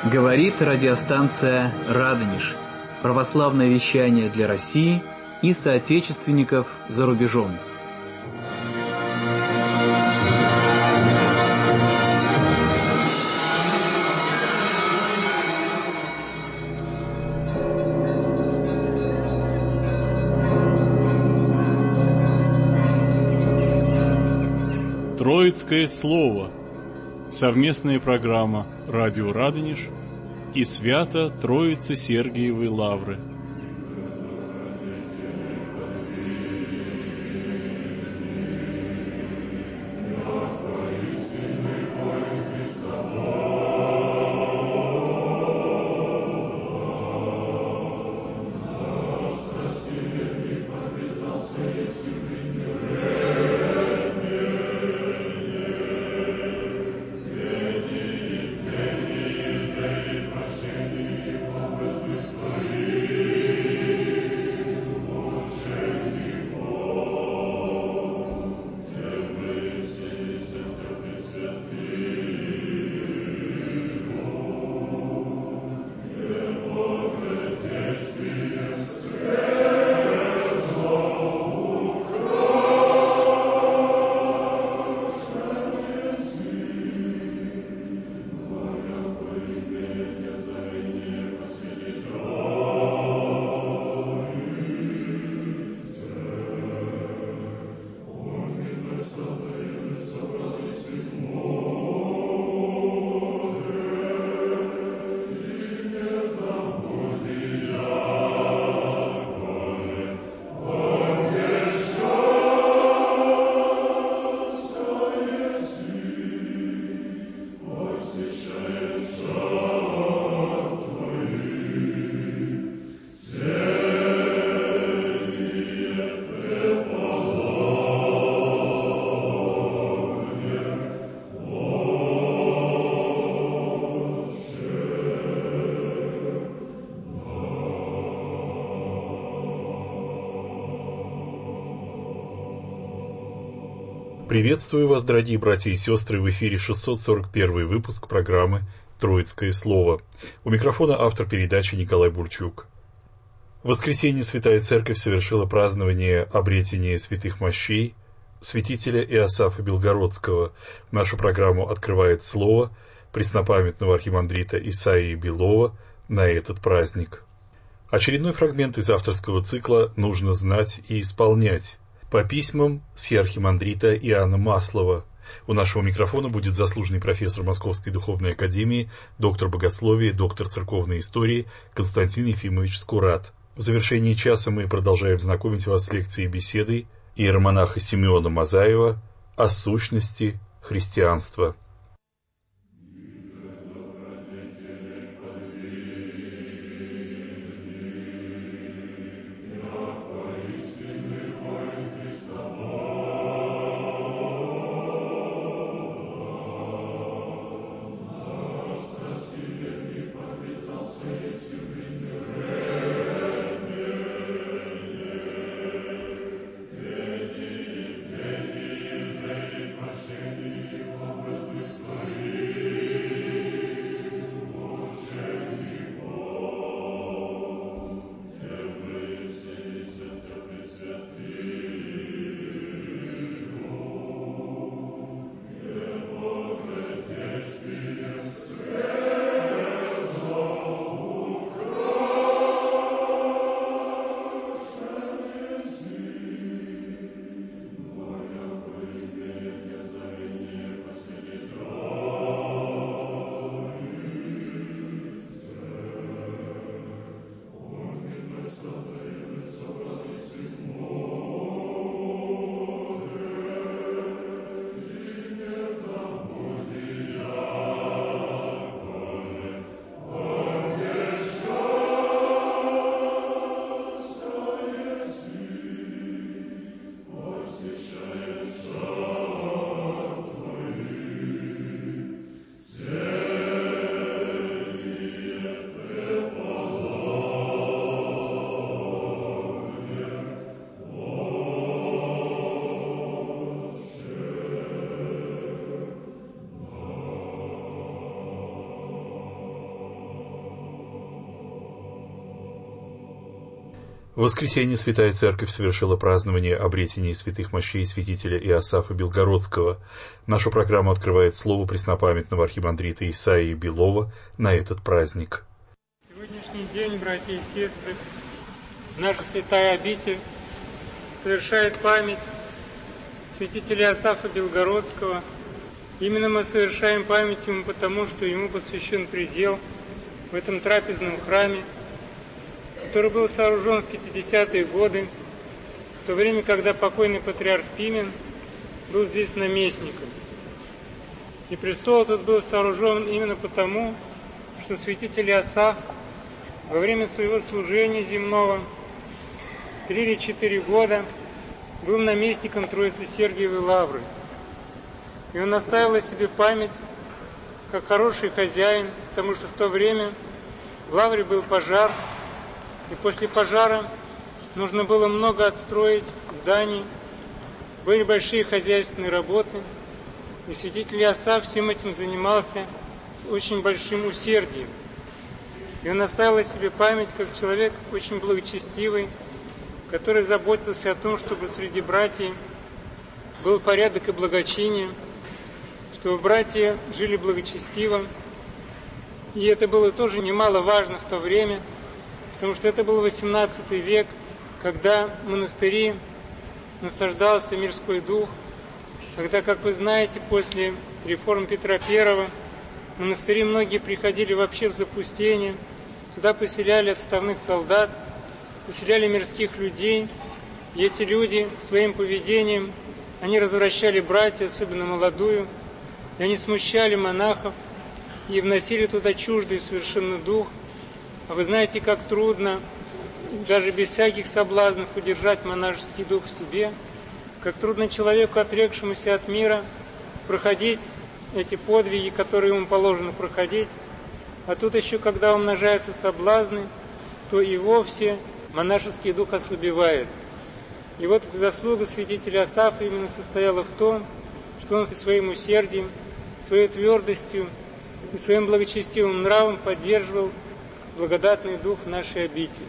Говорит радиостанция «Радонеж». Православное вещание для России и соотечественников за рубежом. Троицкое слово. Совместная программа «Радио Радонеж» и Свято-Троицы Сергиевой Лавры. Приветствую вас, дорогие братья и сестры, в эфире 641 выпуск программы «Троицкое слово». У микрофона автор передачи Николай Бурчук. В воскресенье Святая Церковь совершила празднование обретения святых мощей святителя Иосафа Белгородского. Нашу программу открывает слово преснопамятного архимандрита Исаии Белова на этот праздник. Очередной фрагмент из авторского цикла «Нужно знать и исполнять» по письмам схиархимандрита Иоанна Маслова. У нашего микрофона будет заслуженный профессор Московской Духовной Академии, доктор богословия, доктор церковной истории Константин Ефимович Скурат. В завершении часа мы продолжаем знакомить вас с лекцией беседой иеромонаха Симеона Мазаева о сущности христианства. В воскресенье Святая Церковь совершила празднование обретения святых мощей святителя Иосафа Белгородского. Нашу программу открывает слово преснопамятного архимандрита Исаии Белова на этот праздник. Сегодняшний день, братья и сестры, наша святая обитель совершает память святителя Иосафа Белгородского. Именно мы совершаем память ему потому, что ему посвящен предел в этом трапезном храме, который был сооружен в 50-е годы, в то время, когда покойный патриарх Пимен был здесь наместником. И престол этот был сооружен именно потому, что святитель Иосаф во время своего служения земного 3 или 4 года был наместником Троицы Сергиевой Лавры. И он оставил о себе память как хороший хозяин, потому что в то время в Лавре был пожар, и после пожара нужно было много отстроить зданий, были большие хозяйственные работы, и святитель Иосаф всем этим занимался с очень большим усердием. И он оставил о себе память как человек очень благочестивый, который заботился о том, чтобы среди братьев был порядок и благочиние, чтобы братья жили благочестиво. И это было тоже немаловажно в то время, потому что это был 18 век, когда в монастыри насаждался мирской дух, когда, как вы знаете, после реформ Петра I в монастыри многие приходили вообще в запустение, туда поселяли отставных солдат, поселяли мирских людей, и эти люди своим поведением, они развращали братьев, особенно молодую, и они смущали монахов и вносили туда чуждый совершенно дух. А вы знаете, как трудно, даже без всяких соблазнов, удержать монашеский дух в себе, как трудно человеку, отрекшемуся от мира, проходить эти подвиги, которые ему положено проходить. А тут еще, когда умножаются соблазны, то и вовсе монашеский дух ослабевает. И вот заслуга святителя Иосафа именно состояла в том, что он со своим усердием, своей твердостью и своим благочестивым нравом поддерживал благодатный дух нашей обители.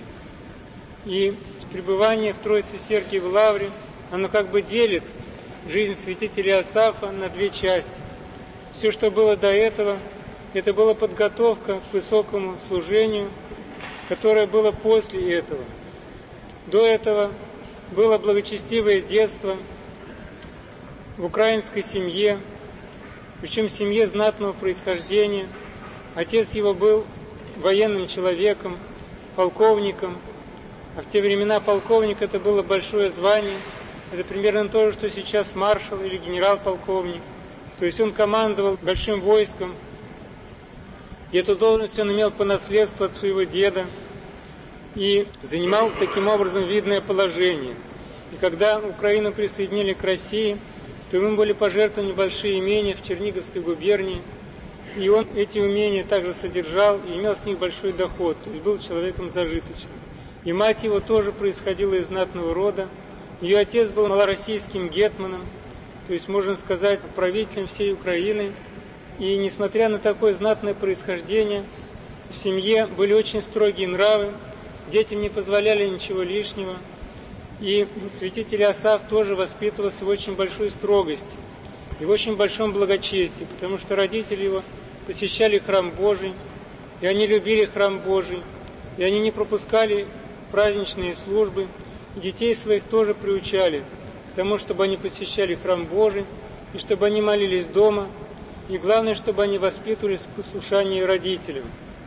И пребывание в Троице Сергиевой Лавре, оно как бы делит жизнь святителя Иосафа на две части. Все, что было до этого, это была подготовка к высокому служению, которое было после этого. До этого было благочестивое детство в украинской семье, причем в семье знатного происхождения. Отец его был военным человеком, полковником, а в те времена полковник это было большое звание, это примерно то же, что сейчас маршал или генерал-полковник, то есть он командовал большим войском, и эту должность он имел по наследству от своего деда и занимал таким образом видное положение. И когда Украину присоединили к России, то ему были пожертвованы небольшие имения в Черниговской губернии, и он эти имения также содержал и имел с них большой доход, то есть был человеком зажиточным. И мать его тоже происходила из знатного рода. Ее отец был малороссийским гетманом, то есть, можно сказать, правителем всей Украины. И несмотря на такое знатное происхождение, в семье были очень строгие нравы, детям не позволяли ничего лишнего. И святитель Иосаф тоже воспитывался в очень большой строгости и в очень большом благочестии, потому что родители его посещали храм Божий, и они любили храм Божий, и они не пропускали праздничные службы, и детей своих тоже приучали к тому, чтобы они посещали храм Божий, и чтобы они молились дома, и главное, чтобы они воспитывались в послушании родителям.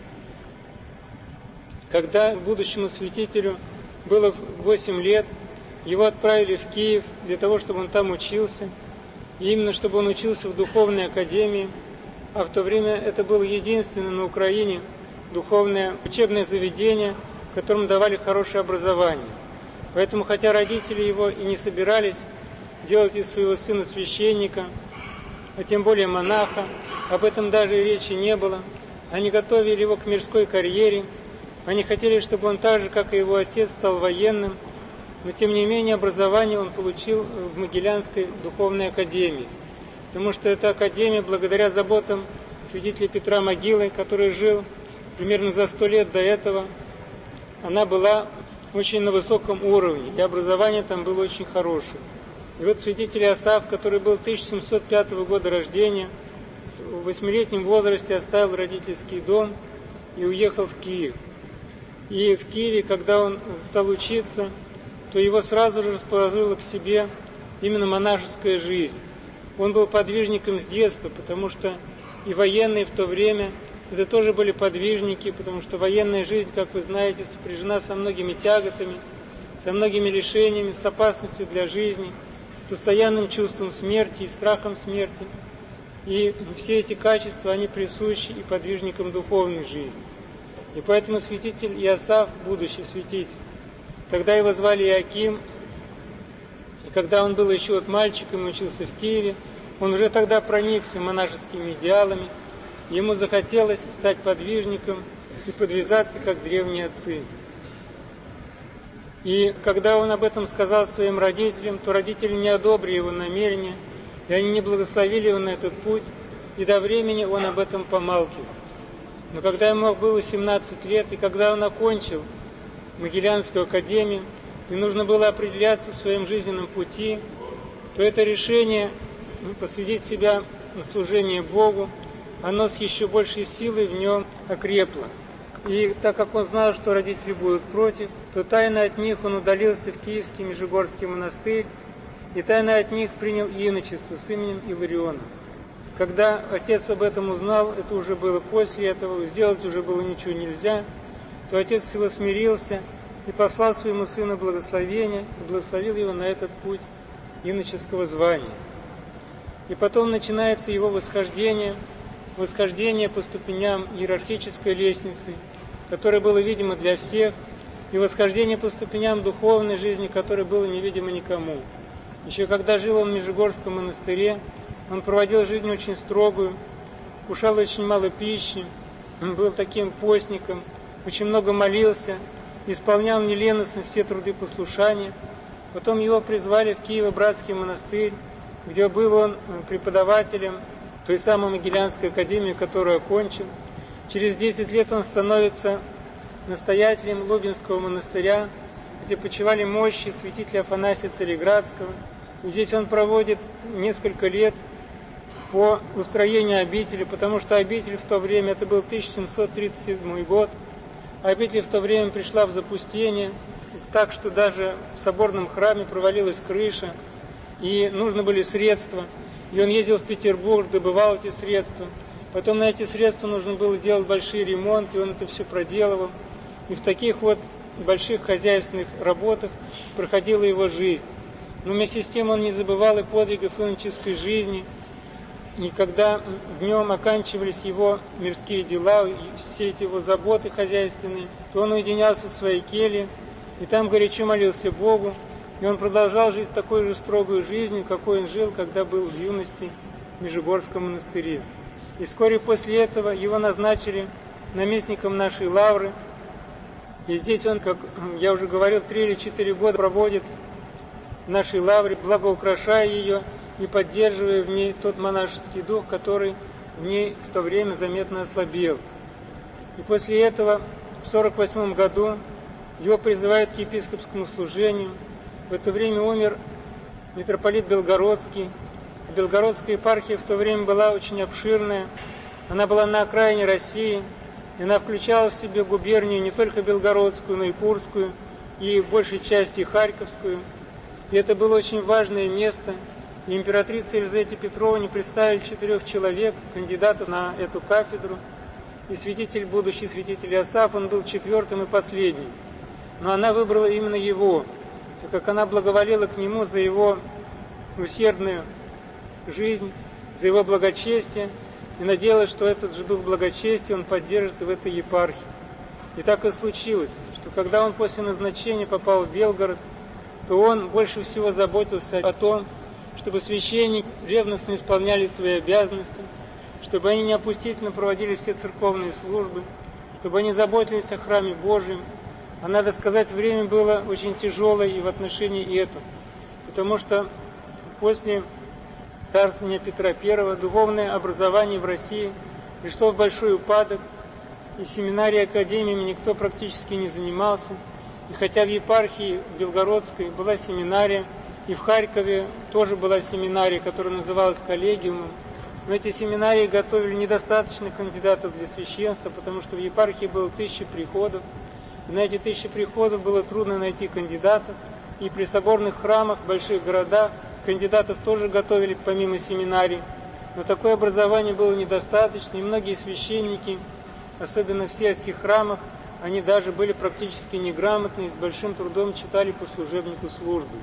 Когда будущему святителю было 8 лет, его отправили в Киев для того, чтобы он там учился, и именно чтобы он учился в духовной академии, а в то время это было единственное на Украине духовное учебное заведение, в котором давали хорошее образование. Поэтому, хотя родители его и не собирались делать из своего сына священника, а тем более монаха, об этом даже и речи не было, они готовили его к мирской карьере, они хотели, чтобы он так же, как и его отец, стал военным, но тем не менее образование он получил в Могилянской духовной академии, потому что эта академия, благодаря заботам святителя Петра Могилы, который жил примерно за 100 лет до этого, она была очень на высоком уровне, и образование там было очень хорошее. И вот святитель Иосаф, который был 1705 года рождения, в 8-летнем возрасте оставил родительский дом и уехал в Киев. И в Киеве, когда он стал учиться, то его сразу же расположила к себе именно монашеская жизнь. Он был подвижником с детства, потому что и военные в то время, это тоже были подвижники, потому что военная жизнь, как вы знаете, сопряжена со многими тяготами, со многими лишениями, с опасностью для жизни, с постоянным чувством смерти и страхом смерти. И все эти качества, они присущи и подвижникам духовной жизни. И поэтому святитель Иосаф, будущий святитель, тогда его звали Иоаким, и когда он был еще вот мальчиком и учился в Киеве, он уже тогда проникся монашескими идеалами, ему захотелось стать подвижником и подвязаться, как древние отцы. И когда он об этом сказал своим родителям, то родители не одобрили его намерения, и они не благословили его на этот путь, и до времени он об этом помалкивал. Но когда ему было 17 лет, и когда он окончил Могилянскую академию, и нужно было определяться в своем жизненном пути, то это решение посвятить себя на служение Богу, оно с еще большей силой в нем окрепло. И так как он знал, что родители будут против, то тайно от них он удалился в Киевский Межигорский монастырь, и тайно от них принял иночество с именем Илариона. Когда отец об этом узнал, это уже было после этого, сделать уже было ничего нельзя, то отец его смирился и послал своему сыну благословение, и благословил его на этот путь иноческого звания. И потом начинается его восхождение по ступеням иерархической лестницы, которое было видимо для всех, и восхождение по ступеням духовной жизни, которое было невидимо никому. Еще когда жил он в Межигорском монастыре, он проводил жизнь очень строгую, кушал очень мало пищи, он был таким постником, очень много молился, исполнял неленостно все труды послушания. Потом его призвали в Киево-Братский монастырь, где был он преподавателем той самой Могилянской академии, которую окончил. Через 10 лет он становится настоятелем Лубинского монастыря, где почивали мощи святителя Афанасия Цареградского. И здесь он проводит несколько лет по устроению обители, потому что обитель в то время, это был 1737 год, обитель в то время пришла в запустение, так что даже в соборном храме провалилась крыша, и нужны были средства. И он ездил в Петербург, добывал эти средства. Потом на эти средства нужно было делать большие ремонты, и он это все проделывал. И в таких вот больших хозяйственных работах проходила его жизнь. Но вместе с тем он не забывал и подвигов иноческой жизни. И когда днем оканчивались его мирские дела, и все эти его заботы хозяйственные, то он уединялся в своей келье, и там горячо молился Богу. И он продолжал жить такой же строгой жизнью, какой он жил, когда был в юности в Межигорском монастыре. И вскоре после этого его назначили наместником нашей лавры. И здесь он, как я уже говорил, 3 или 4 года проводит в нашей лавре, благоукрашая ее и поддерживая в ней тот монашеский дух, который в ней в то время заметно ослабел. И после этого в 1948 году его призывают к епископскому служению. В это время умер митрополит Белгородский. Белгородская епархия в то время была очень обширная. Она была на окраине России, и она включала в себя губернию не только Белгородскую, но и Курскую, и большей части Харьковскую. И это было очень важное место. И императрице Елизавете Петровне представили 4 человек, кандидатов на эту кафедру. И будущий святитель Иосаф, он был 4-м и последним. Но она выбрала именно его, так как она благоволила к нему за его усердную жизнь, за его благочестие, и надеялась, что этот же дух благочестия он поддержит и в этой епархии. И так и случилось, что когда он после назначения попал в Белгород, то он больше всего заботился о том, чтобы священники ревностно исполняли свои обязанности, чтобы они неопустительно проводили все церковные службы, чтобы они заботились о храме Божьем. А надо сказать, время было очень тяжелое и в отношении этого, потому что после царствования Петра I духовное образование в России пришло в большой упадок, и семинарии, академиями никто практически не занимался, И хотя в епархии Белгородской была семинария, и в Харькове тоже была семинария, которая называлась коллегиумом, но эти семинарии готовили недостаточно кандидатов для священства, потому что в епархии было 1000 приходов, и на эти 1000 приходов было трудно найти кандидатов, и при соборных храмах в больших городах кандидатов тоже готовили помимо семинарий, но такое образование было недостаточно, и многие священники, особенно в сельских храмах, они даже были практически неграмотны и с большим трудом читали по служебнику службы.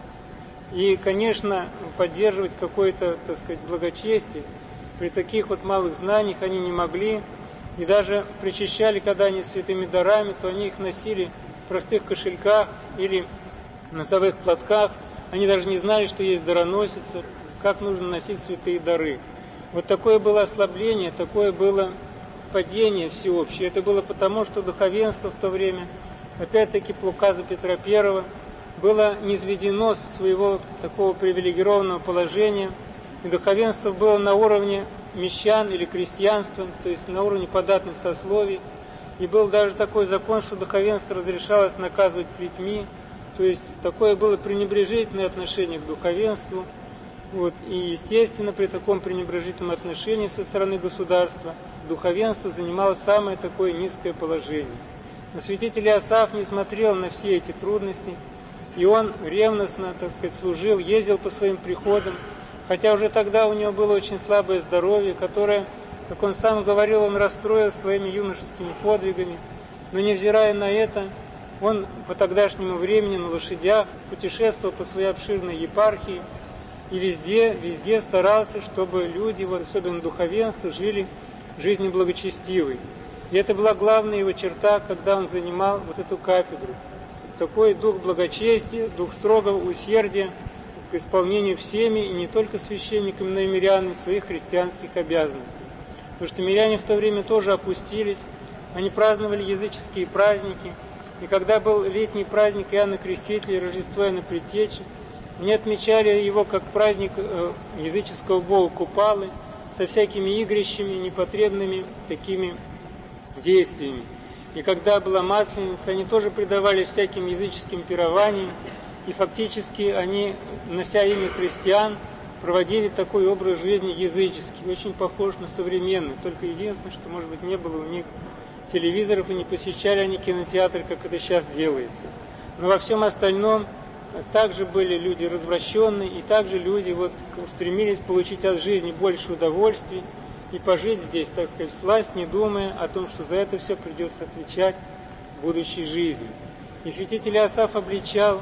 И, конечно, поддерживать какое-то, так сказать, благочестие при таких вот малых знаниях они не могли. И даже причащали, когда они святыми дарами, то они их носили в простых кошельках или носовых платках. Они даже не знали, что есть дароносица, как нужно носить святые дары. Вот такое было ослабление, такое было падение всеобщее. Это было потому, что духовенство в то время, опять-таки по указу Петра I, было низведено с своего такого привилегированного положения, и духовенство было на уровне мещан или крестьянства, то есть на уровне податных сословий, и был даже такой закон, что духовенство разрешалось наказывать плетьми, то есть такое было пренебрежительное отношение к духовенству. Вот. И, естественно, при таком пренебрежительном отношении со стороны государства духовенство занимало самое такое низкое положение. Но святитель Иосаф не смотрел на все эти трудности, и он ревностно, так сказать, служил, ездил по своим приходам, хотя уже тогда у него было очень слабое здоровье, которое, как он сам говорил, он расстроил своими юношескими подвигами, но невзирая на это, он по тогдашнему времени на лошадях путешествовал по своей обширной епархии, и везде старался, чтобы люди, вот, особенно духовенство, жили жизнью благочестивой. И это была главная его черта, когда он занимал вот эту кафедру. Такой дух благочестия, дух строгого усердия к исполнению всеми, и не только священниками, но и мирянами, своих христианских обязанностей. Потому что миряне в то время тоже опустились, они праздновали языческие праздники, и когда был летний праздник Иоанна Крестителя и Рождество Иоанна Предтечи, они отмечали его как праздник языческого бога Купалы, со всякими игрищами, непотребными такими действиями. И когда была Масленица, они тоже предавали всяким языческим пированиям, и фактически они, нося имя христиан, проводили такой образ жизни языческий, очень похож на современный, только единственное, что, может быть, не было у них телевизоров, и не посещали они кинотеатры, как это сейчас делается. Но во всем остальном также были люди развращенные, и также люди вот стремились получить от жизни больше удовольствий и пожить здесь, так сказать, всласть, не думая о том, что за это все придется отвечать в будущей жизни. И святитель Иосаф обличал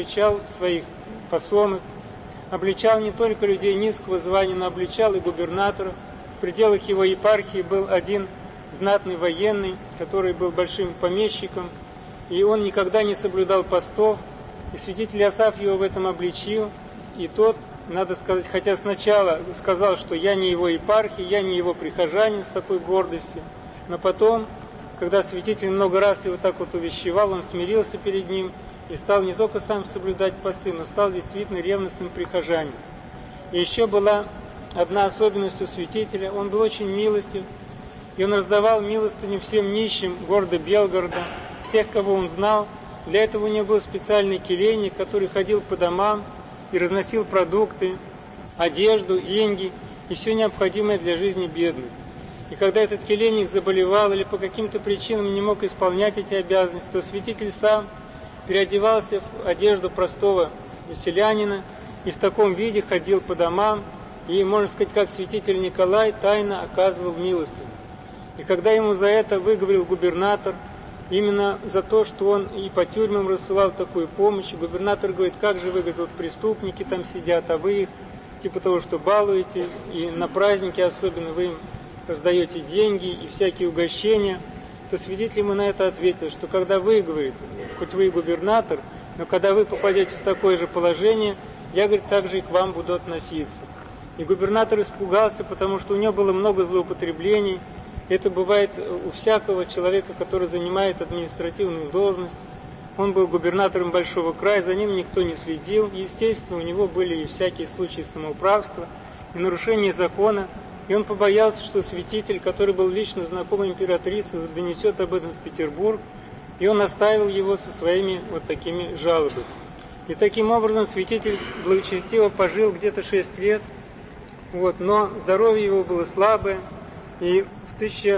своих посомых, обличал не только людей низкого звания, но обличал и губернаторов. В пределах его епархии был один знатный военный, который был большим помещиком, и он никогда не соблюдал постов, и святитель Иосаф его в этом обличил, и тот, надо сказать, хотя сначала сказал, что я не его епархий, я не его прихожанин, с такой гордостью, но потом, когда святитель много раз его так вот увещевал, он смирился перед ним и стал не только сам соблюдать посты, но стал действительно ревностным прихожанином. И еще была одна особенность у святителя, он был очень милостив, и он раздавал милостыню всем нищим города Белгорода, всех, кого он знал. Для этого у него был специальный келейник, который ходил по домам и разносил продукты, одежду, деньги и все необходимое для жизни бедных. И когда этот келейник заболевал или по каким-то причинам не мог исполнять эти обязанности, то святитель сам переодевался в одежду простого селянина и в таком виде ходил по домам, и, можно сказать, как святитель Николай тайно оказывал милостыню. И когда ему за это выговорил губернатор, именно за то, что он и по тюрьмам рассылал такую помощь, губернатор говорит: как же вы, говорит, вот преступники там сидят, а вы их типа того, что балуете, и на праздники особенно вы им раздаете деньги и всякие угощения, то свидетель ему на это ответил, что когда вы, говорит, хоть вы и губернатор, но когда вы попадете в такое же положение, я, говорит, так же и к вам буду относиться. И губернатор испугался, потому что у него было много злоупотреблений. Это бывает у всякого человека, который занимает административную должность. Он был губернатором большого края, за ним никто не следил. И, естественно, у него были и всякие случаи самоуправства и нарушения закона. И он побоялся, что святитель, который был лично знаком императрице, донесет об этом в Петербург, и он оставил его со своими вот такими жалобами. И таким образом святитель благочестиво пожил где-то 6 лет, но здоровье его было слабое, и в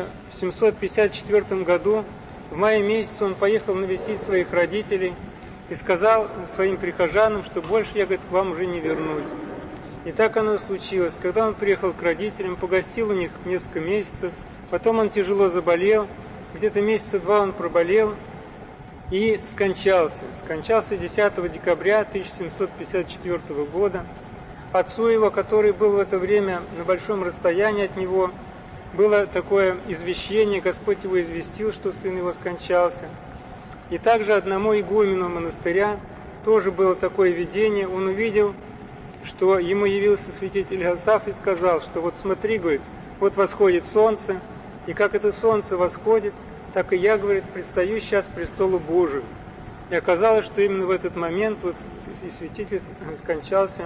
1754 году, в мае месяце, он поехал навестить своих родителей и сказал своим прихожанам, что больше я, говорит, к вам уже не вернусь. И так оно и случилось. Когда он приехал к родителям, погостил у них несколько месяцев, потом он тяжело заболел, где-то месяца 2 он проболел и скончался. Скончался 10 декабря 1754 года. Отцу его, который был в это время на большом расстоянии от него, было такое извещение, Господь его известил, что сын его скончался. И также одному игумену монастыря тоже было такое видение. Он увидел, что ему явился святитель Иосаф и сказал, что вот смотри, говорит, вот восходит солнце, и как это солнце восходит, так и я, говорит, предстаю сейчас к престолу Божию. И оказалось, что именно в этот момент и святитель скончался.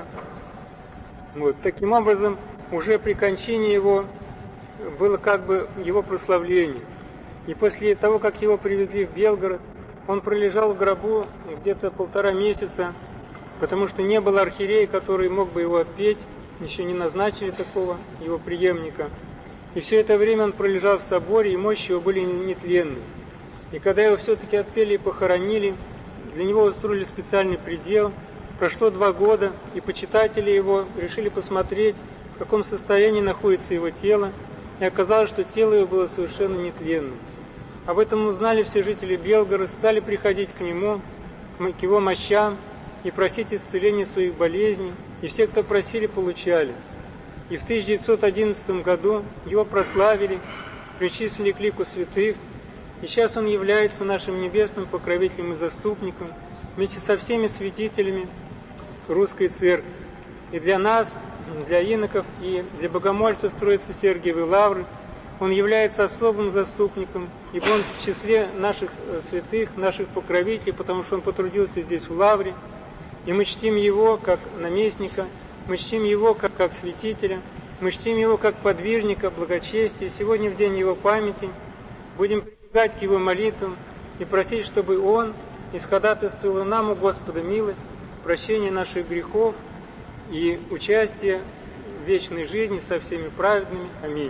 Таким образом, уже при кончине его было как бы его прославление. И после того, как его привезли в Белгород, он пролежал в гробу где-то 1,5 месяца, потому что не было архиерея, который мог бы его отпеть, еще не назначили такого его преемника. И все это время он пролежал в соборе, и мощи его были нетленны. И когда его все-таки отпели и похоронили, для него устроили специальный предел. Прошло 2 года, и почитатели его решили посмотреть, в каком состоянии находится его тело, и оказалось, что тело его было совершенно нетленным. Об этом узнали все жители Белгорода, стали приходить к нему, к его мощам, и просить исцеления своих болезней, и все, кто просили, получали. И в 1911 году его прославили, причислили к лику святых, и сейчас он является нашим небесным покровителем и заступником вместе со всеми святителями Русской Церкви. И для нас, для иноков и для богомольцев Троицы Сергиевой Лавры он является особым заступником, ибо он в числе наших святых, наших покровителей, потому что он потрудился здесь в Лавре, и мы чтим его как наместника, мы чтим его как святителя, мы чтим его как подвижника благочестия. Сегодня в день его памяти будем прибегать к его молитвам и просить, чтобы он исходатайствовал нам у Господа милость, прощение наших грехов и участие в вечной жизни со всеми праведными. Аминь.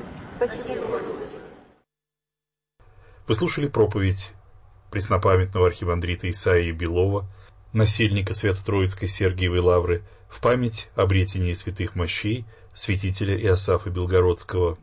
Вы слушали проповедь преснопамятного архимандрита Исаии Белова, насельника Свято-Троицкой Сергиевой Лавры, в память об обретении святых мощей святителя Иосафа Белгородского.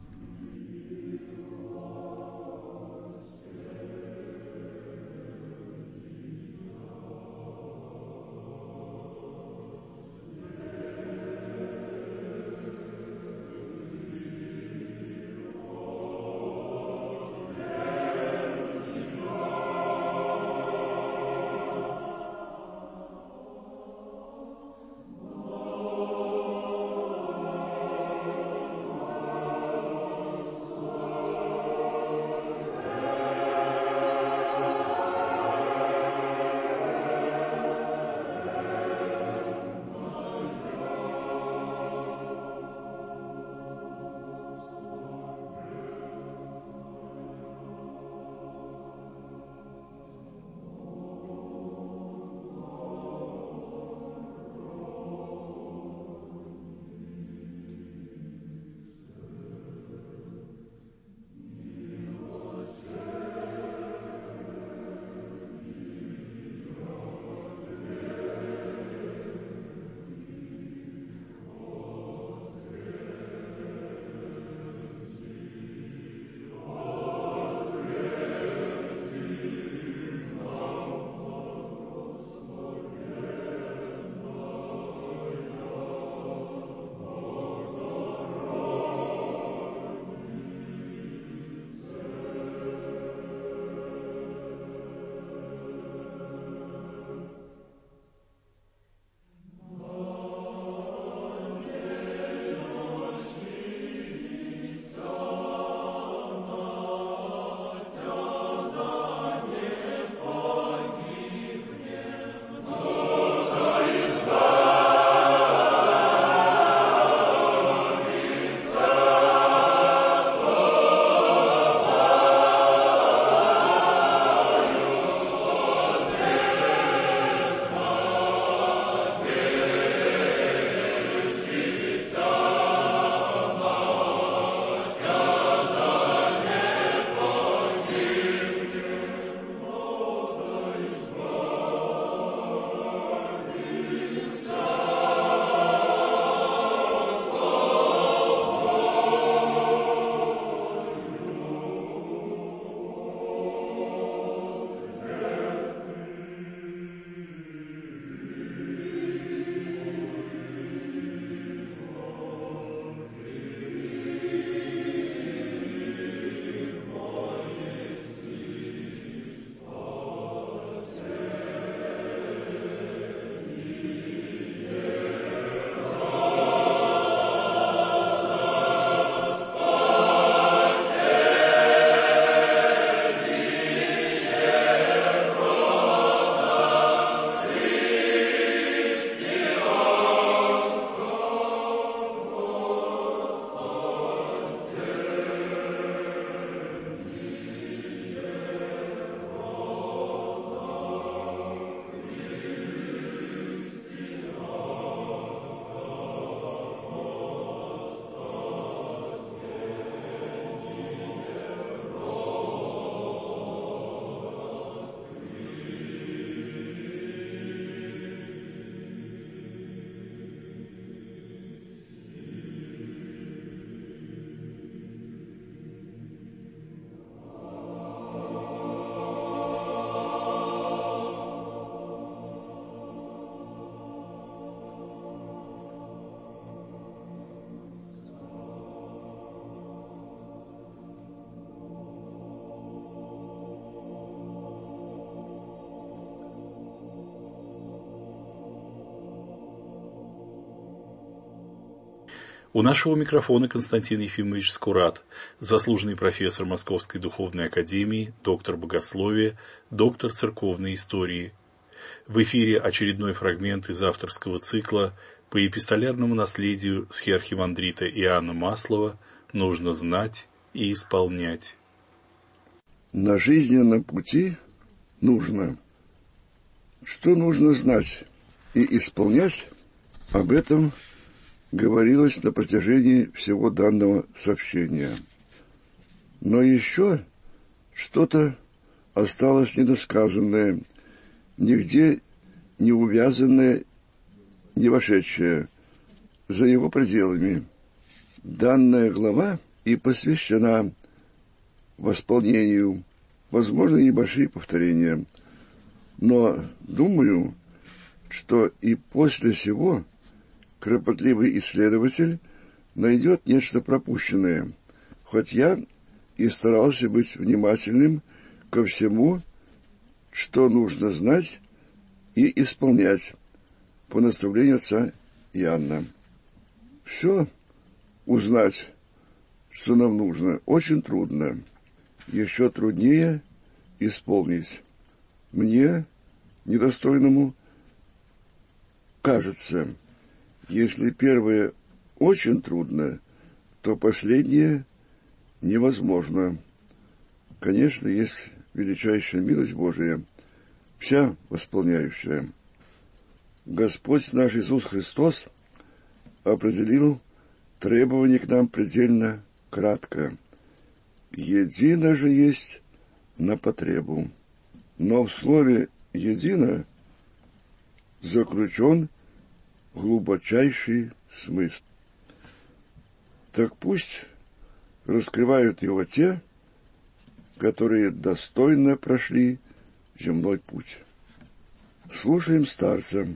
У нашего микрофона Константин Ефимович Скурат, заслуженный профессор Московской духовной академии, доктор богословия, доктор церковной истории. В эфире очередной фрагмент из авторского цикла по эпистолярному наследию схиархимандрита Иоанна Маслова «Нужно знать и исполнять». На жизненном пути нужно. Что нужно знать и исполнять, об этом говорилось на протяжении всего данного сообщения. Но еще что-то осталось недосказанное, нигде не увязанное, не вошедшее за его пределами. Данная глава и посвящена восполнению, возможно, небольшие повторения. Но думаю, что и после всего кропотливый исследователь найдет нечто пропущенное, хоть я и старался быть внимательным ко всему, что нужно знать и исполнять по наставлению отца Иоанна. Все узнать, что нам нужно, очень трудно. Еще труднее исполнить. Мне, недостойному, кажется, если первое очень трудно, то последнее невозможно. Конечно, есть величайшая милость Божия, вся восполняющая. Господь наш Иисус Христос определил требования к нам предельно кратко. Едино же есть на потребу. Но в слове «едино» заключен глубочайший смысл. Так пусть раскрывают его те, которые достойно прошли земной путь. Слушаем старца.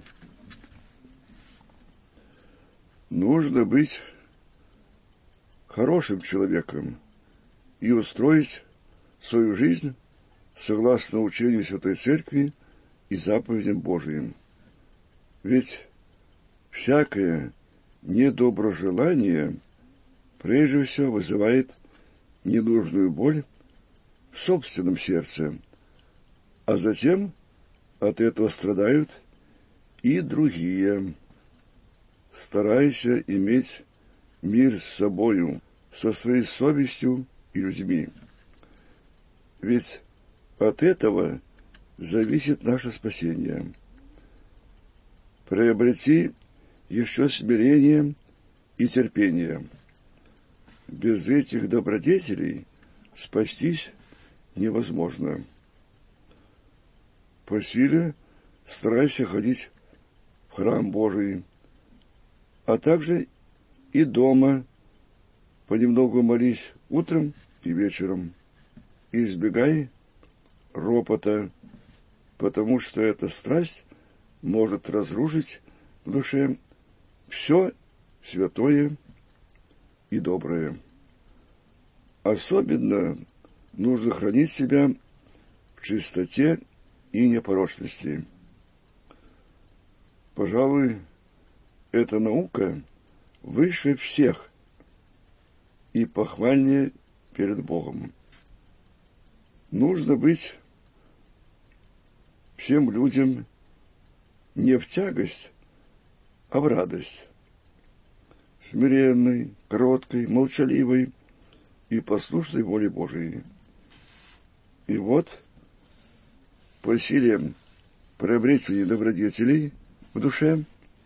Нужно быть хорошим человеком и устроить свою жизнь согласно учению Святой Церкви и заповедям Божиим. Ведь всякое недоброжелание прежде всего вызывает ненужную боль в собственном сердце, а затем от этого страдают и другие. Старайся иметь мир с собою, со своей совестью и людьми. Ведь от этого зависит наше спасение. Приобрети еще смирение и терпение. Без этих добродетелей спастись невозможно. По силе старайся ходить в храм Божий, а также и дома понемногу молись утром и вечером. И избегай ропота, потому что эта страсть может разрушить в душе все святое и доброе. Особенно нужно хранить себя в чистоте и непорочности. Пожалуй, эта наука выше всех и похвальнее перед Богом. Нужно быть всем людям не в тягость, а в радость. Смиренной, кроткой, молчаливой и послушной воле Божией. И вот, по силе приобретения добродетелей в душе,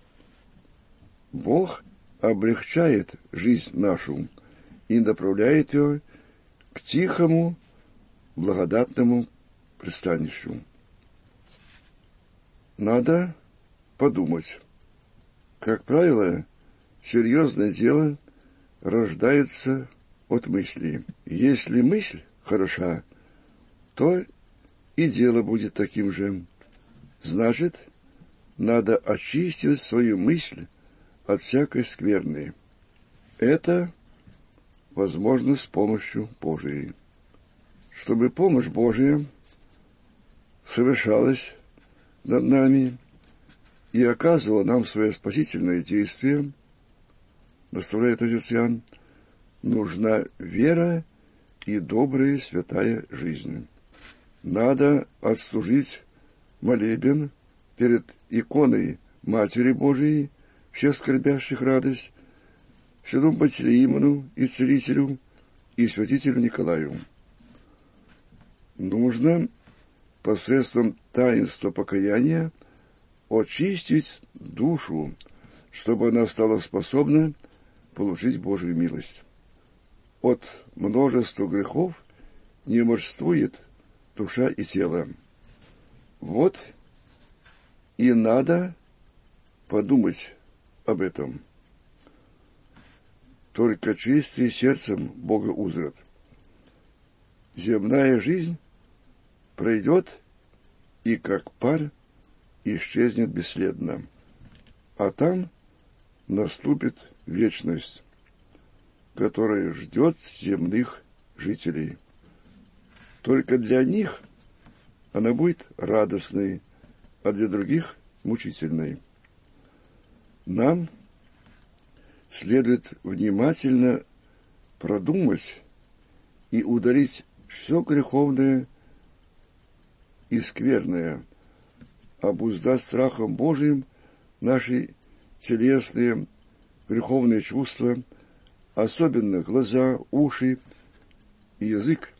Бог облегчает жизнь нашу и направляет ее к тихому, благодатному пристанищу. Надо подумать. Как правило, серьезное дело рождается от мысли. Если мысль хороша, то и дело будет таким же. Значит, надо очистить свою мысль от всякой скверны. Это возможно с помощью Божией. Чтобы помощь Божия совершалась над нами и оказывала нам свое спасительное действие, наставляет отец Иоанн, нужна вера и добрая святая жизнь. Надо отслужить молебен перед иконой Матери Божией, всех скорбящих радость, святому Пантелеимону и Целителю, и святителю Николаю. Нужно посредством таинства покаяния очистить душу, чтобы она стала способна получить Божию милость. От множества грехов не мужествует душа и тело. Вот и надо подумать об этом. Только чистым сердцем Бога узрят. Земная жизнь пройдет и как пар исчезнет бесследно, а там наступит вечность, которая ждет земных жителей. Только для них она будет радостной, а для других мучительной. Нам следует внимательно продумать и удалить все греховное и скверное, обуздать страхом Божиим наши телесные греховные чувства, особенно глаза, уши и язык.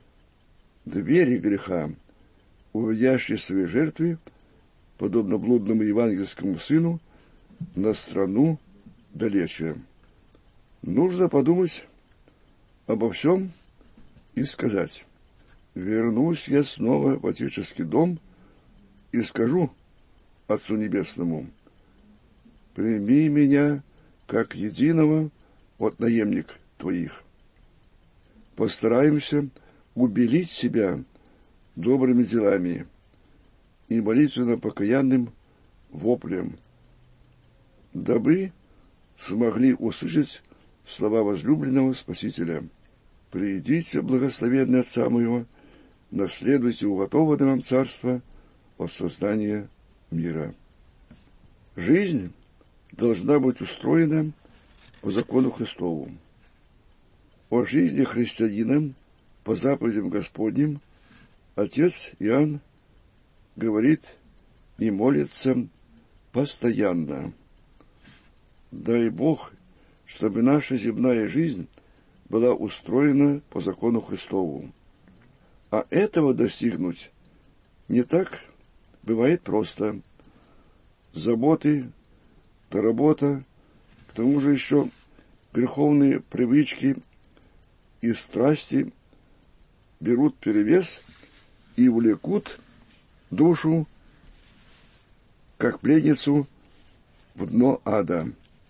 Двери греха, уводящие свои жертвы, подобно блудному евангельскому сыну, на страну далече. Нужно подумать обо всем и сказать: вернусь я снова в Отеческий дом и скажу Отцу Небесному: прими меня как единого от наемник твоих. Постараемся убелить себя добрыми делами и молитвенно покаянным воплем, дабы смогли услышать слова возлюбленного Спасителя: «Придите, благословенный Отца моего, наследуйте уготованное вам царство от создания мира». Жизнь должна быть устроена по закону Христову. О жизни христианина по заповедям Господним отец Иоанн говорит и молится постоянно. Дай Бог, чтобы наша земная жизнь была устроена по закону Христову. А этого достигнуть не так бывает просто. Заботы, да работа, к тому же еще греховные привычки и страсти берут перевес и влекут душу, как пленницу, в дно ада.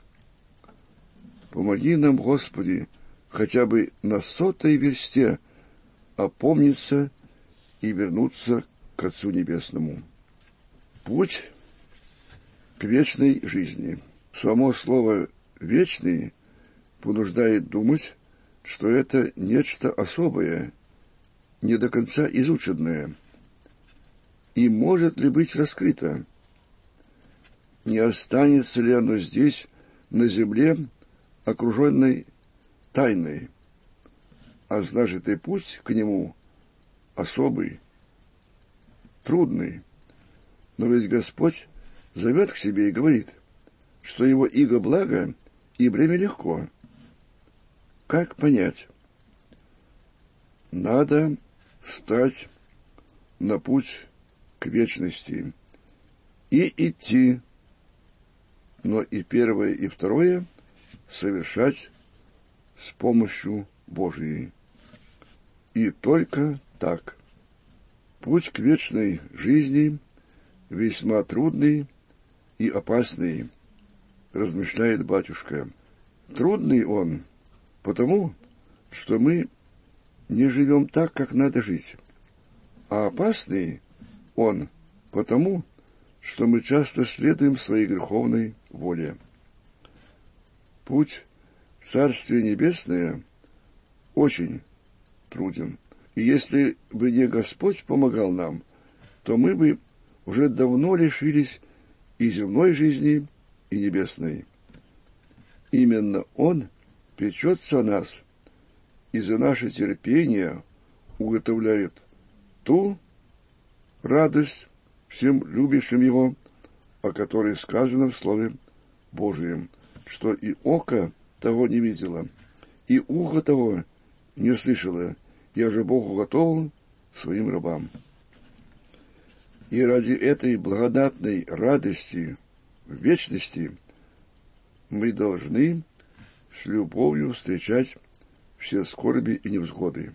Помоги нам, Господи, хотя бы на 100-й версте опомниться и вернуться к Отцу Небесному. Путь к вечной жизни. Само слово «вечный» понуждает думать, что это нечто особое, не до конца изученное. И может ли быть раскрыто? Не останется ли оно здесь, на земле, окруженной тайной? А значит, и путь к нему особый, трудный. Но ведь Господь зовет к себе и говорит, что его иго благо и бремя легко. Как понять? Надо встать на путь к вечности и идти, но и первое, и второе совершать с помощью Божией. И только так. Путь к вечной жизни весьма трудный и опасный, размышляет батюшка. Трудный он, потому что мы не живем так, как надо жить. А опасный он, потому что мы часто следуем своей греховной воле. Путь в Царствие Небесное очень труден. И если бы не Господь помогал нам, то мы бы уже давно лишились и земной жизни, и небесной. Именно Он печется о нас и за наше терпение уготовляет ту радость всем любящим Его, о которой сказано в Слове Божием, что и око того не видело, и ухо того не слышало, я же Богу готовил своим рабам. И ради этой благодатной радости в вечности мы должны с любовью встречать все скорби и невзгоды.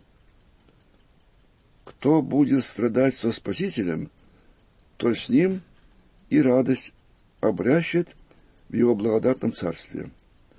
Кто будет страдать со Спасителем, то с Ним и радость обрящет в Его благодатном царстве.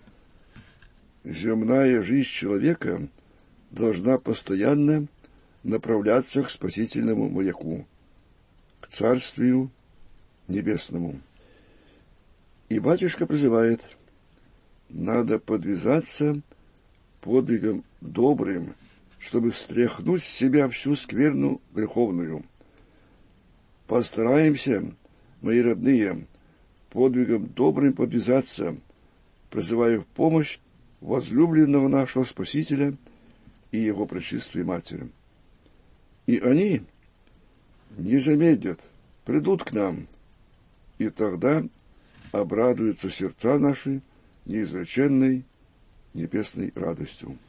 Земная жизнь человека должна постоянно направляться к спасительному маяку, к Царствию Небесному. И батюшка призывает: надо подвязаться подвигом добрым, чтобы стряхнуть с себя всю скверну греховную. Постараемся, мои родные, подвигом добрым подвязаться, призывая в помощь возлюбленного нашего Спасителя и Его Пречистой Матери. И они не замедлят, придут к нам, и тогда обрадуются сердца наши неизреченной небесной радостью.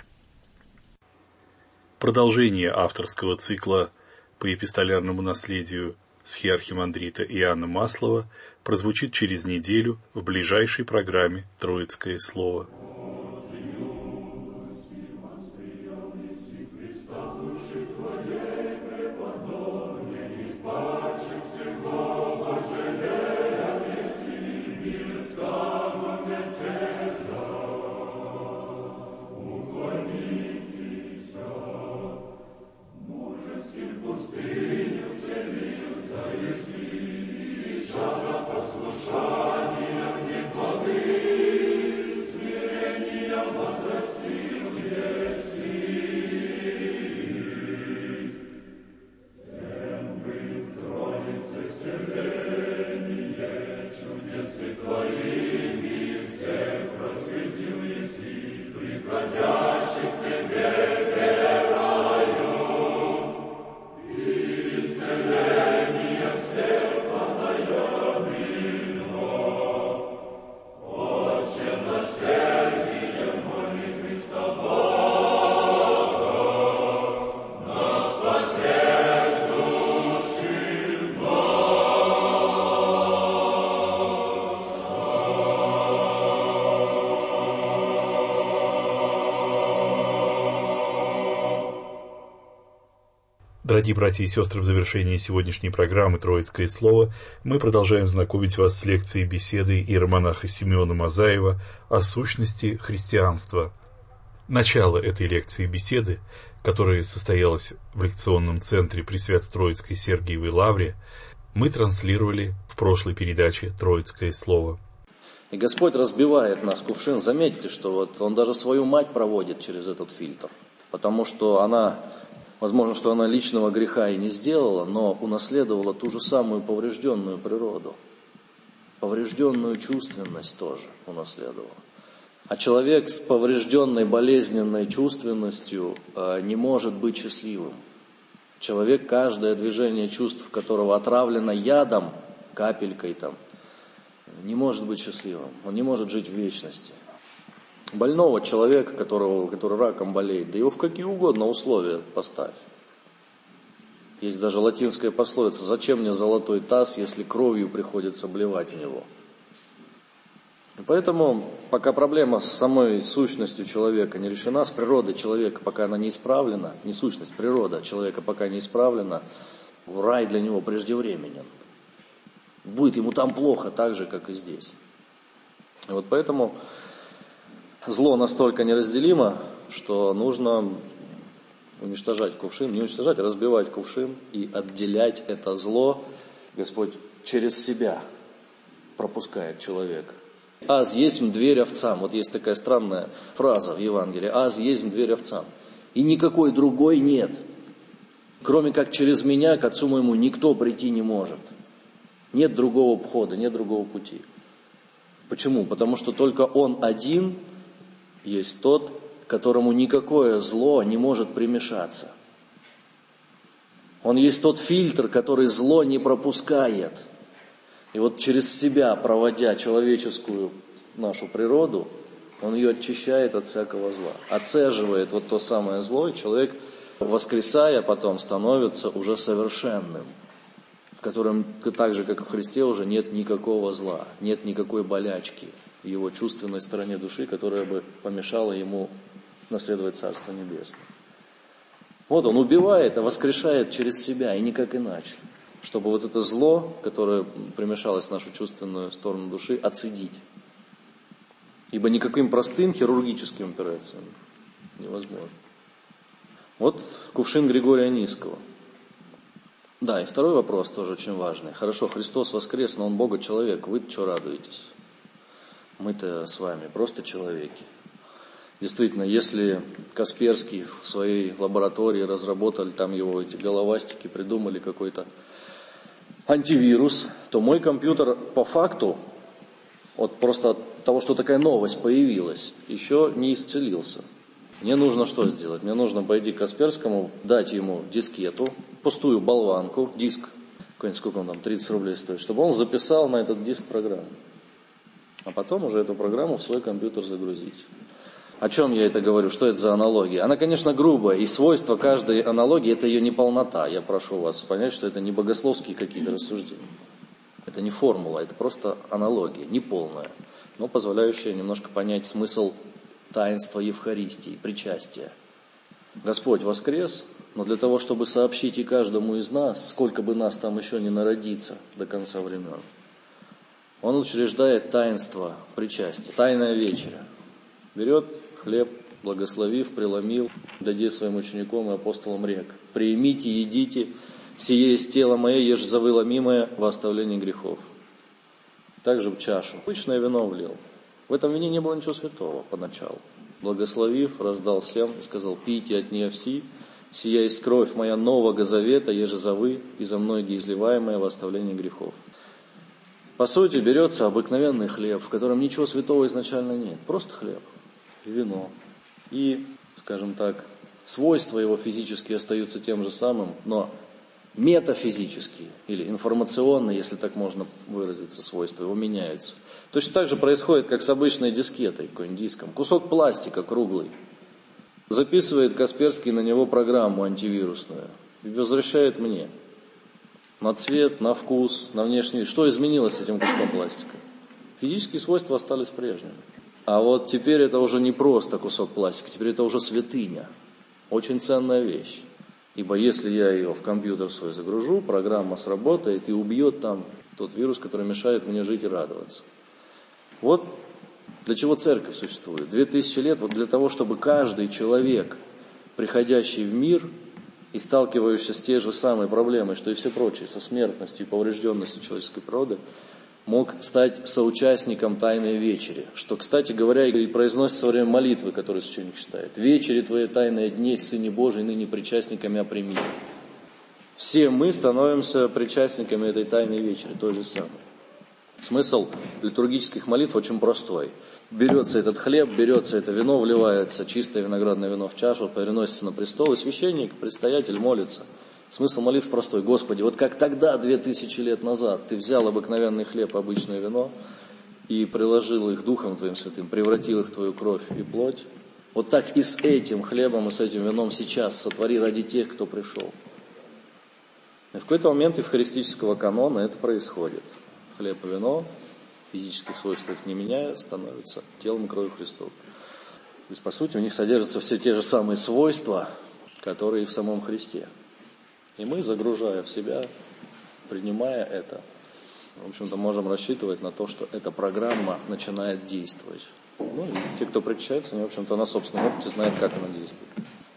Продолжение авторского цикла по эпистолярному наследию схиархимандрита Иоанна Маслова прозвучит через неделю в ближайшей программе «Троицкое слово». Дорогие братья и сестры, в завершении сегодняшней программы «Троицкое слово» мы продолжаем знакомить вас с лекцией беседы иеромонаха Симеона Мазаева о сущности христианства. Начало этой лекции беседы, которая состоялась в лекционном центре при Свято-Троицкой Сергиевой Лавре, мы транслировали в прошлой передаче «Троицкое слово». И Господь разбивает нас кувшин. Заметьте, что вот Он даже свою мать проводит через этот фильтр, потому что она... Возможно, что она личного греха и не сделала, но унаследовала ту же самую поврежденную природу. Поврежденную чувственность тоже унаследовала. А человек с поврежденной болезненной чувственностью не может быть счастливым. Человек, каждое движение чувств, которого отравлено ядом, капелькой там, не может быть счастливым. Он не может жить в вечности. Больного человека, который раком болеет, да его в какие угодно условия поставь. Есть даже латинская пословица: «Зачем мне золотой таз, если кровью приходится блевать в него?» И поэтому, пока проблема с самой сущностью человека не решена, с природой человека, пока она не исправлена, не сущность, природа человека пока не исправлена, рай для него преждевременен. Будет ему там плохо, так же, как и здесь. И вот поэтому... Зло настолько неразделимо, что нужно уничтожать кувшин, не уничтожать, а разбивать кувшин и отделять это зло. Господь через себя пропускает человека. «Аз есть дверь овцам». Вот есть такая странная фраза в Евангелии. «Аз есть дверь овцам». И никакой другой нет. Кроме как через меня к Отцу моему никто прийти не может. Нет другого входа, нет другого пути. Почему? Потому что только Он один есть тот, которому никакое зло не может примешаться. Он есть тот фильтр, который зло не пропускает. И вот через себя, проводя человеческую нашу природу, Он ее очищает от всякого зла, отцеживает вот то самое зло, и человек, воскресая потом, становится уже совершенным, в котором так же, как в Христе, уже нет никакого зла, нет никакой болячки в его чувственной стороне души, которая бы помешала ему наследовать Царство Небесное. Вот Он убивает, а воскрешает через себя, и никак иначе, чтобы вот это зло, которое примешалось в нашу чувственную сторону души, отцедить. Ибо никаким простым хирургическим операциям невозможно. Вот кувшин Григория Нисского. Да, и второй вопрос тоже очень важный. Хорошо, Христос воскрес, но Он Бога-человек. Вы-то что радуетесь? Мы-то с вами просто человеки. Действительно, если Касперский в своей лаборатории разработали там его эти головастики, придумали какой-то антивирус, то мой компьютер по факту, вот просто от того, что такая новость появилась, еще не исцелился. Мне нужно что сделать? Мне нужно пойти к Касперскому, дать ему дискету, пустую болванку, диск, какой-нибудь, сколько он там, 30 рублей стоит, чтобы он записал на этот диск программу. А потом уже эту программу в свой компьютер загрузить. О чем я это говорю? Что это за аналогия? Она, конечно, грубая, и свойство каждой аналогии – это ее неполнота. Я прошу вас понять, что это не богословские какие-то рассуждения. Это не формула, это просто аналогия, неполная, но позволяющая немножко понять смысл таинства Евхаристии, причастия. Господь воскрес, но для того, чтобы сообщить и каждому из нас, сколько бы нас там еще не народится до конца времен, Он учреждает таинство причастия, тайная вечеря. Берет хлеб, благословив, преломил, даде своим ученикам и апостолам рек: «Приимите, едите, сие есть тело мое, еже за вы ломимое во оставлении грехов». Также в чашу обычное вино влил. В этом вине не было ничего святого поначалу. Благословив, раздал всем и сказал: «Пейте от нее все, сия есть кровь моя нового завета, еже за вы и за многие изливаемая во оставлении грехов». По сути, берется обыкновенный хлеб, в котором ничего святого изначально нет. Просто хлеб, вино. И, скажем так, свойства его физические остаются тем же самым, но метафизические или информационные, если так можно выразиться, свойства его меняются. Точно так же происходит, как с обычной дискетой, какой-нибудь диском. Кусок пластика круглый. Записывает Касперский на него программу антивирусную и возвращает мне. На цвет, на вкус, на внешний вид. Что изменилось с этим куском пластика? Физические свойства остались прежними. А вот теперь это уже не просто кусок пластика, теперь это уже святыня. Очень ценная вещь. Ибо если я ее в компьютер свой загружу, программа сработает и убьет там тот вирус, который мешает мне жить и радоваться. Вот для чего церковь существует. 2000 лет вот для того, чтобы каждый человек, приходящий в мир и сталкивающийся с те же самые проблемы, что и все прочие, со смертностью и поврежденностью человеческой природы, мог стать соучастником Тайной Вечери. Что, кстати говоря, и произносится во время молитвы, которую священник читает. «Вечери Твоей тайные дней, Сыне Божий, ныне причастниками опреми». Все мы становимся причастниками этой Тайной Вечери, той же самой. Смысл литургических молитв очень простой. Берется этот хлеб, берется это вино, вливается чистое виноградное вино в чашу, переносится на престол, и священник, предстоятель молится. Смысл молитв простой. Господи, вот как тогда, 2000 лет назад, Ты взял обыкновенный хлеб, обычное вино, и приложил их Духом Твоим Святым, превратил их в Твою кровь и плоть, вот так и с этим хлебом, и с этим вином сейчас сотвори ради тех, кто пришел. И в какой-то момент евхаристического канона это происходит. Хлеб и вино, физических свойств их не меняя, становятся телом и кровью Христовой. То есть, по сути, у них содержатся все те же самые свойства, которые и в самом Христе. И мы, загружая в себя, принимая это, в общем-то, можем рассчитывать на то, что эта программа начинает действовать. Ну, и те, кто причащается, они, в общем-то, на собственном опыте знают, как она действует.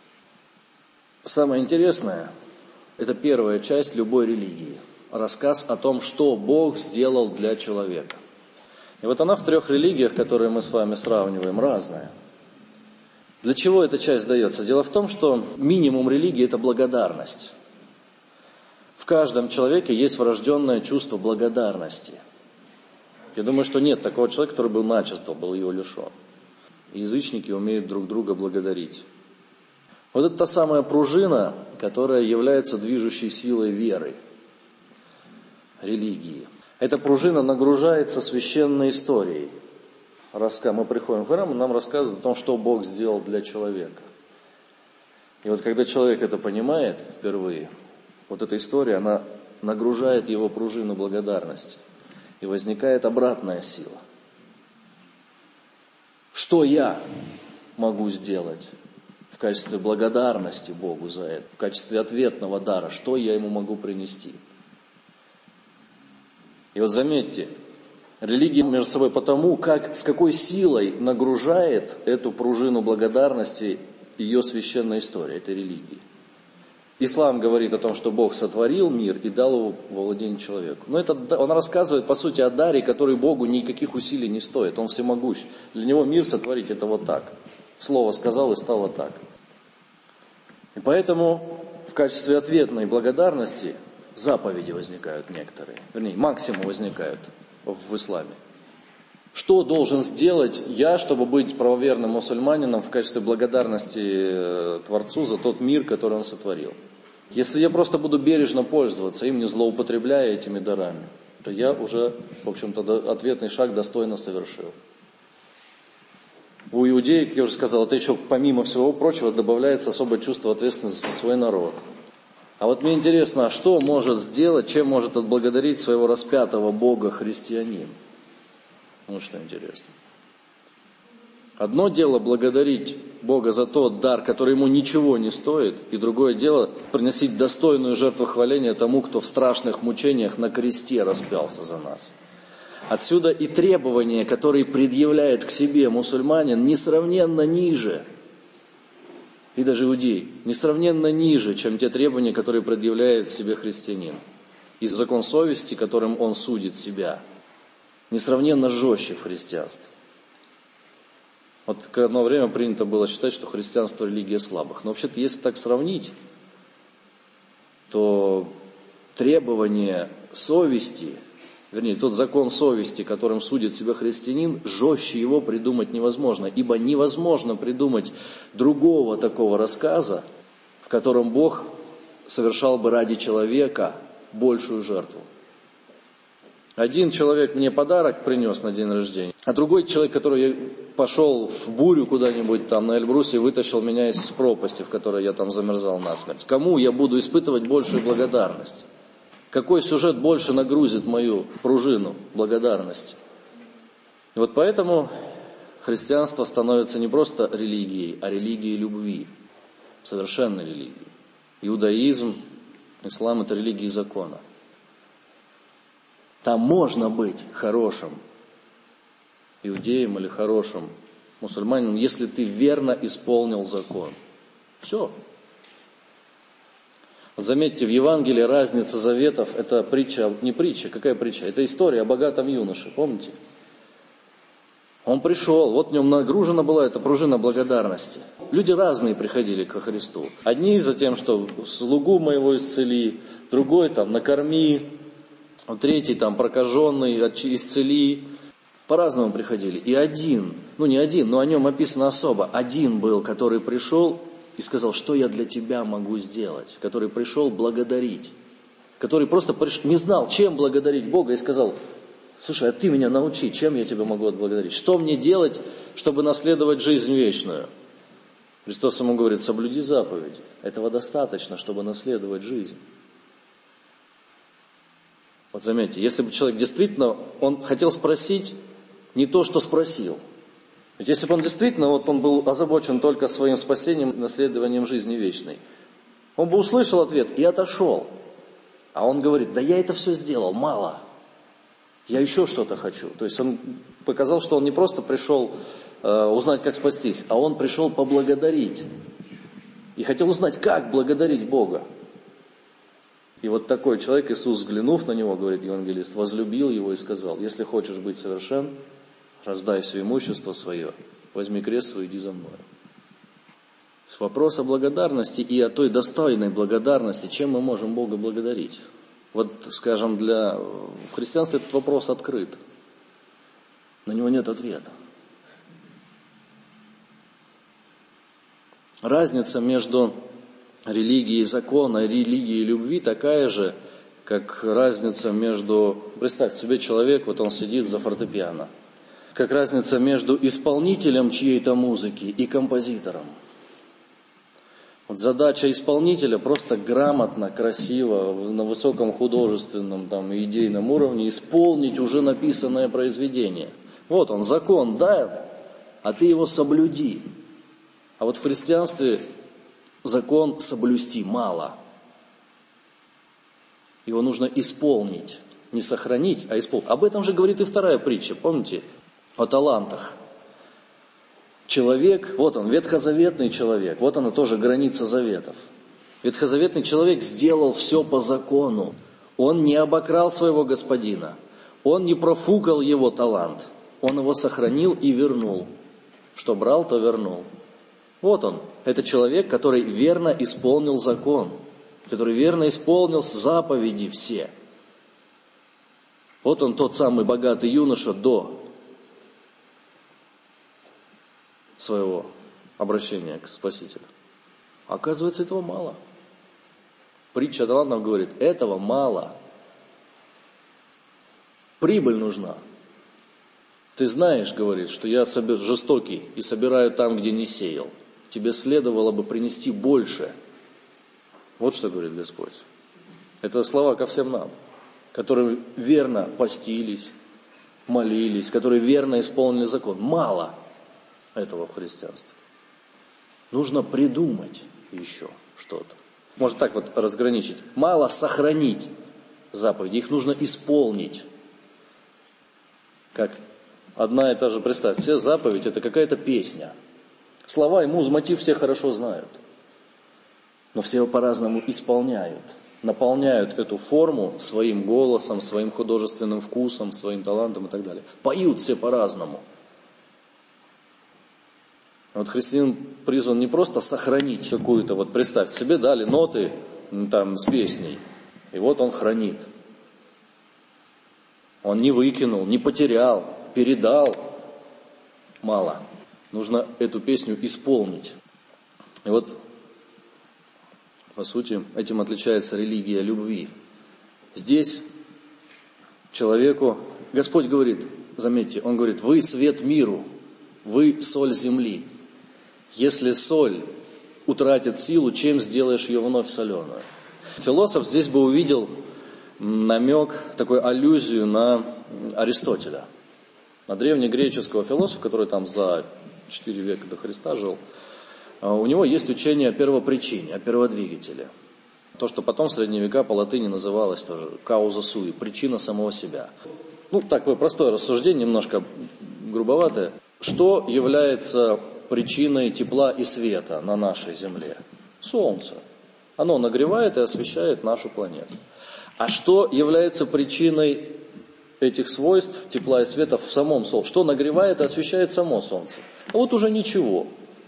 Самое интересное, это первая часть любой религии. Рассказ о том, что Бог сделал для человека. И вот она в 3 религиях, которые мы с вами сравниваем, разная. Для чего эта часть дается? Дело в том, что минимум религии – это благодарность. В каждом человеке есть врожденное чувство благодарности. Я думаю, что нет такого человека, который был начисто, был его лишен. Язычники умеют друг друга благодарить. Вот это та самая пружина, которая является движущей силой веры, религии. Эта пружина нагружается священной историей. Мы приходим в храм, и нам рассказывают о том, что Бог сделал для человека. И вот когда человек это понимает впервые, вот эта история, она нагружает его пружину благодарности. И возникает обратная сила. Что я могу сделать в качестве благодарности Богу за это, в качестве ответного дара, что я ему могу принести? И вот заметьте, религия между собой потому, с какой силой нагружает эту пружину благодарности ее священная история, этой религии. Ислам говорит о том, что Бог сотворил мир и дал его во владение человеку. Но он рассказывает, по сути, о даре, который Богу никаких усилий не стоит. Он всемогущ. Для него мир сотворить это вот так. Слово сказал и стало так. И поэтому в качестве ответной благодарности заповеди возникают некоторые. Вернее, максимум возникают в исламе. Что должен сделать я, чтобы быть правоверным мусульманином в качестве благодарности Творцу за тот мир, который Он сотворил? Если я просто буду бережно пользоваться им, не злоупотребляя этими дарами, то я уже, в общем-то, ответный шаг достойно совершил. У иудеев, как я уже сказал, это еще помимо всего прочего добавляется особое чувство ответственности за свой народ. А вот мне интересно, что может сделать, чем может отблагодарить своего распятого Бога христианин? Ну что интересно. Одно дело благодарить Бога за тот дар, который ему ничего не стоит, и другое дело приносить достойную жертвохваление тому, кто в страшных мучениях на кресте распялся за нас. Отсюда и требования, которые предъявляет к себе мусульманин, несравненно ниже, и даже иудей, несравненно ниже, чем те требования, которые предъявляет себе христианин. И закон совести, которым он судит себя, несравненно жестче в христианстве. Вот одно время принято было считать, что христианство – религия слабых. Но вообще-то, если так сравнить, то требование совести, вернее, тот закон совести, которым судит себя христианин, жестче его придумать невозможно. Ибо невозможно придумать другого такого рассказа, в котором Бог совершал бы ради человека большую жертву. Один человек мне подарок принес на день рождения, а другой человек, который пошел в бурю куда-нибудь там на Эльбрусе и вытащил меня из пропасти, в которой я там замерзал насмерть. Кому я буду испытывать большую благодарность? Какой сюжет больше нагрузит мою пружину благодарности? И вот поэтому христианство становится не просто религией, а религией любви, совершенной религией. Иудаизм, ислам – это религии закона. Там можно быть хорошим иудеем или хорошим мусульманином, если ты верно исполнил закон. Все. Вот заметьте, в Евангелии разница заветов – это притча, не притча, какая притча? Это история о богатом юноше, помните? Он пришел, вот в нем нагружена была эта пружина благодарности. Люди разные приходили ко Христу. Одни за тем, что слугу моего исцели, другой там накорми, третий там прокаженный, исцели. По-разному приходили. И один, не один, но о нем описано особо. Один был, который пришел и сказал, что я для тебя могу сделать. Который пришел благодарить. Который просто не знал, чем благодарить Бога, и сказал, слушай, а ты меня научи, чем я тебя могу отблагодарить? Что мне делать, чтобы наследовать жизнь вечную? Христос ему говорит, соблюди заповеди. Этого достаточно, чтобы наследовать жизнь. Вот заметьте, если бы человек действительно, он хотел спросить не то, что спросил. Ведь если бы он действительно, он был озабочен только своим спасением, наследованием жизни вечной, он бы услышал ответ и отошел. А он говорит, да я это все сделал, мало. Я еще что-то хочу. То есть он показал, что он не просто пришел узнать, как спастись, а он пришел поблагодарить. И хотел узнать, как благодарить Бога. И вот такой человек, Иисус, взглянув на него, говорит евангелист, возлюбил его и сказал, если хочешь быть совершен, раздай все имущество свое, возьми крест свой и иди за мной. Вопрос о благодарности и о той достойной благодарности, чем мы можем Бога благодарить. Вот, скажем, в христианстве этот вопрос открыт. На него нет ответа. Разница между религией закона и религией любви такая же, как разница между... Представьте себе, человек, вот он сидит за фортепиано. Как разница между исполнителем чьей-то музыки и композитором. Вот задача исполнителя просто грамотно, красиво, на высоком художественном и идейном уровне исполнить уже написанное произведение. Вот он, закон, да, а ты его соблюди. А вот в христианстве закон соблюсти мало. Его нужно исполнить. Не сохранить, а исполнить. Об этом же говорит и вторая притча, помните? О талантах. Человек, вот он, ветхозаветный человек, вот она тоже граница заветов. Ветхозаветный человек сделал все по закону. Он не обокрал своего господина. Он не профукал его талант. Он его сохранил и вернул. Что брал, то вернул. Вот он, это человек, который верно исполнил закон, который верно исполнил заповеди все. Вот он, тот самый богатый юноша до своего обращения к Спасителю. Оказывается, этого мало. Притча о талантах говорит, этого мало. Прибыль нужна. Ты знаешь, говорит, что я жестокий и собираю там, где не сеял. Тебе следовало бы принести больше. Вот что говорит Господь. Это слова ко всем нам, которые верно постились, молились, которые верно исполнили закон. Мало этого в христианстве. Нужно придумать еще что-то. Можно так вот разграничить. Мало сохранить заповеди, их нужно исполнить. Как одна и та же, представьте, все заповедь это какая-то песня. Слова и мотив все хорошо знают. Но все его по-разному исполняют. Наполняют эту форму своим голосом, своим художественным вкусом, своим талантом и так далее. Поют все по-разному. Вот христианин призван не просто сохранить какую-то, вот представьте себе, дали ноты с песней, и вот он хранит. Он не выкинул, не потерял, передал. Мало. Нужно эту песню исполнить. И вот, по сути, этим отличается религия любви. Здесь человеку, Господь говорит, заметьте, Он говорит, вы свет миру, вы соль земли. Если соль утратит силу, чем сделаешь ее вновь соленую? Философ здесь бы увидел намек, такую аллюзию на Аристотеля, на древнегреческого философа, который там за 4 века до Христа жил. У него есть учение о первопричине, о перводвигателе. То, что потом в средние века по латыни называлось тоже causa sui, причина самого себя. Такое простое рассуждение, немножко грубоватое. Что является причиной тепла и света на нашей Земле? Солнце. Оно нагревает и освещает нашу планету. А что является причиной этих свойств тепла и света в самом Солнце? Что нагревает и освещает само Солнце? А вот уже ничего.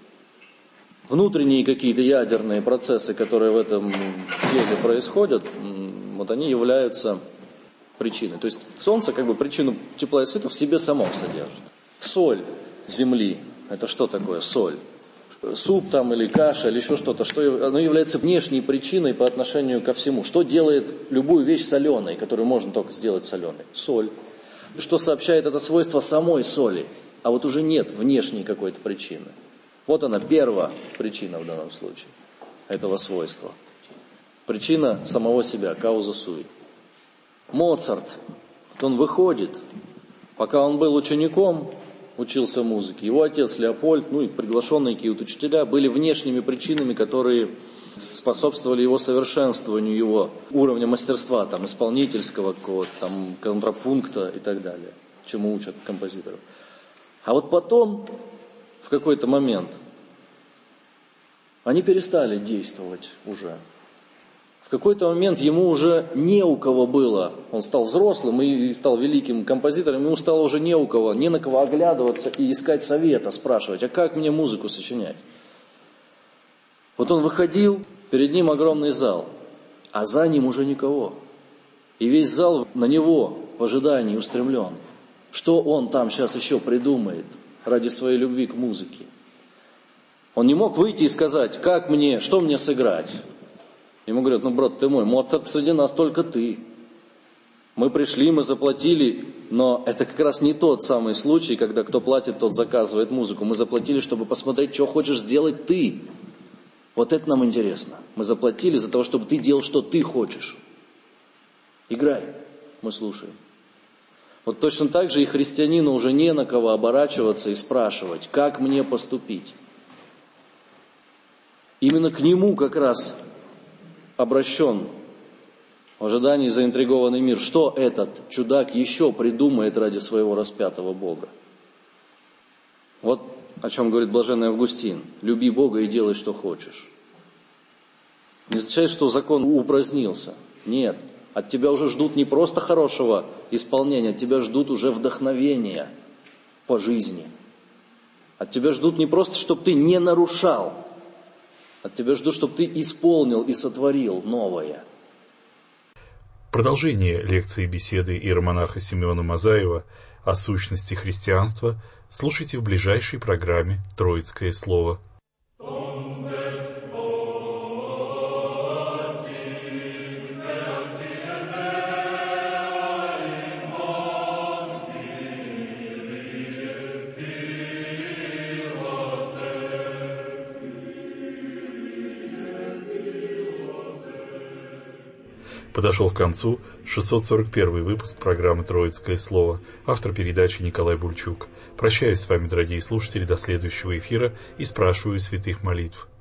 Внутренние какие-то ядерные процессы, которые в этом теле происходят, вот они являются причиной. То есть Солнце причину тепла и света в себе самом содержит. Соль Земли. Это что такое соль? Суп или каша, или еще что-то. Оно является внешней причиной по отношению ко всему. Что делает любую вещь соленой, которую можно только сделать соленой? Соль. Что сообщает это свойство самой соли? А вот уже нет внешней какой-то причины. Вот она, первая причина в данном случае этого свойства. Причина самого себя, causa sui. Моцарт, он выходит, пока он был учеником, учился музыке, его отец Леопольд, и приглашенные какие-то учителя были внешними причинами, которые способствовали его совершенствованию, его уровня мастерства, исполнительского какого-то, контрапункта и так далее, чему учат композиторов. А вот потом, в какой-то момент, они перестали действовать уже. В какой-то момент ему уже не у кого было, он стал взрослым и стал великим композитором, ему стало уже не у кого, не на кого оглядываться и искать совета, спрашивать, а как мне музыку сочинять? Вот он выходил, перед ним огромный зал, а за ним уже никого. И весь зал на него в ожидании устремлен. Что он там сейчас еще придумает ради своей любви к музыке? Он не мог выйти и сказать, что мне сыграть? Ему говорят, брат ты мой, Моцарт среди нас только ты. Мы пришли, мы заплатили, но это как раз не тот самый случай, когда кто платит, тот заказывает музыку. Мы заплатили, чтобы посмотреть, что хочешь сделать ты. Вот это нам интересно. Мы заплатили за то, чтобы ты делал, что ты хочешь. Играй, мы слушаем. Вот точно так же и христианину уже не на кого оборачиваться и спрашивать, как мне поступить. Именно к нему как раз обращен в ожидании заинтригованный мир. Что этот чудак еще придумает ради своего распятого Бога? Вот о чем говорит блаженный Августин. Люби Бога и делай, что хочешь. Не означает, что закон упразднился. Нет. От тебя уже ждут не просто хорошего исполнения, от тебя ждут уже вдохновения по жизни. От тебя ждут не просто, чтобы ты не нарушал. От тебя ждут, чтобы ты исполнил и сотворил новое. Продолжение лекции беседы иеромонаха Симеона Мазаева о сущности христианства слушайте в ближайшей программе «Троицкое слово». Подошел к концу 641 выпуск программы «Троицкое слово». Автор передачи Николай Бульчук. Прощаюсь с вами, дорогие слушатели, до следующего эфира и спрашиваю святых молитв.